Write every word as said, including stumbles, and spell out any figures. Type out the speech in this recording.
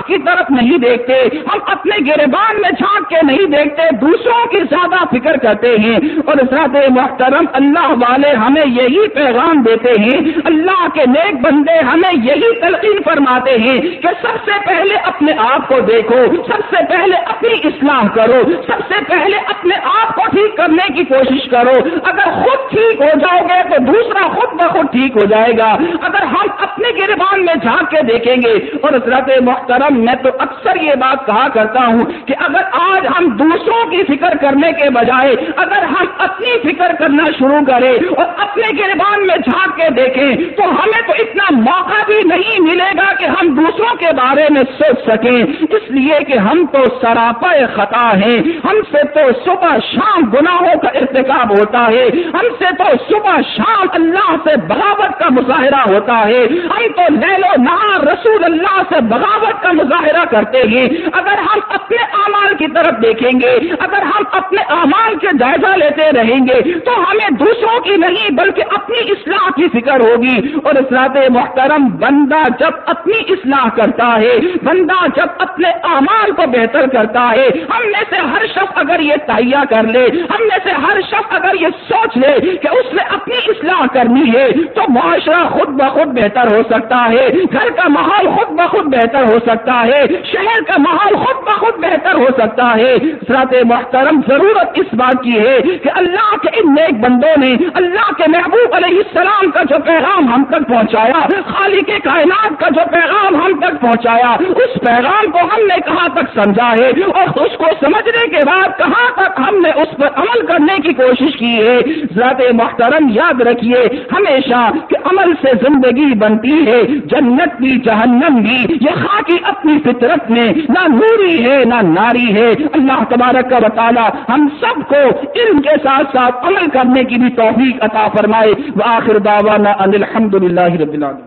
کی طرف نہیں دیکھتے, ہم اپنے گریبان میں جھانک کے نہیں دیکھتے, دوسروں کی زیادہ فکر کرتے ہیں. اور حضرات محترم, اللہ والے ہمیں یہی پیغام دیتے ہیں, اللہ کے نیک بندے ہمیں یہی تلقین فرماتے ہیں کہ سب سے پہلے اپنے آپ کو دیکھو, سب سے پہلے اپنی اصلاح کرو, سب سے پہلے اپنے آپ کو ٹھیک کرنے کی کوشش کرو. اگر خود ٹھیک ہو جاؤ گے تو دوسرا خود بخود ٹھیک ہو جائے گا. اگر ہم اپنے گریبان میں جھانک کے دیکھیں گے. اور حضرات محترم, میں تو اکثر یہ بات کہا کرتا ہوں کہ اگر آج ہم دوسروں کی فکر کرنے کے بجائے اگر ہم اپنی فکر کرنا شروع کریں اور اپنے گریبان میں جھانک کے دیکھیں تو ہمیں تو اتنا موقع بھی نہیں ملے گا کہ ہم دوسروں کے بارے میں سوچ سکیں, اس لیے کہ ہم تو سراپا خطا ہیں. ہم سے تو صبح شام گناہوں کا ارتکاب ہوتا ہے, ہم سے تو صبح شام اللہ سے بغاوت کا مظاہرہ ہوتا ہے, ہم تو لیل و نہار رسول اللہ سے بغاوت کا مظاہرہ کرتے ہیں. اگر ہم اپنے اعمال کی طرف دیکھیں گے, اگر ہم اپنے اعمال کے جائزہ لیتے رہیں گے تو ہمیں دوسروں کی نہیں بلکہ اپنی اصلاح کی فکر ہوگی. اور حضرات محترم, بندہ جب اپنی اصلاح کرتا ہے, بندہ جب اپنے اعمال کو بہتر کرتا ہے, ہم میں سے ہر شخص اگر یہ تہیہ کر لے, ہم میں سے ہر شخص اگر یہ سوچ لے کہ اس نے اپنی اصلاح کرنی ہے تو معاشرہ خود بخود بہتر ہو سکتا ہے, گھر کا ماحول خود بخود بہتر ہو سکتا ہے, شہر کا ماحول خود بخود بہتر ہو سکتا ہے. حضرات محترم, ضرورت اس بات کی ہے کہ اللہ کے ان نیک بندوں نے اللہ کے محبوب علیہ السلام کا جو پیغام ہم تک پہنچایا, خالق کائنات کا جو پیغام ہم تک پہنچایا, اس پیغام کو ہم نے کہاں تک سمجھا ہے اور اس کو سمجھنے کے بعد کہاں تک ہم نے اس پر عمل کرنے کی کوشش کی ہے. ذات محترم, یاد رکھیے ہمیشہ کہ عمل سے زندگی بنتی ہے, جنت بھی جہنم بھی, یہ خاکی اپنی فطرت میں نہ نوری ہے نہ ناری ہے. اللہ تبارک و تعالی ہم سب کو علم کے ساتھ ساتھ عمل کرنے کی بھی توفیق عطا فرمائے. وآخر دعوانا ان الحمد للہ رب العالمین.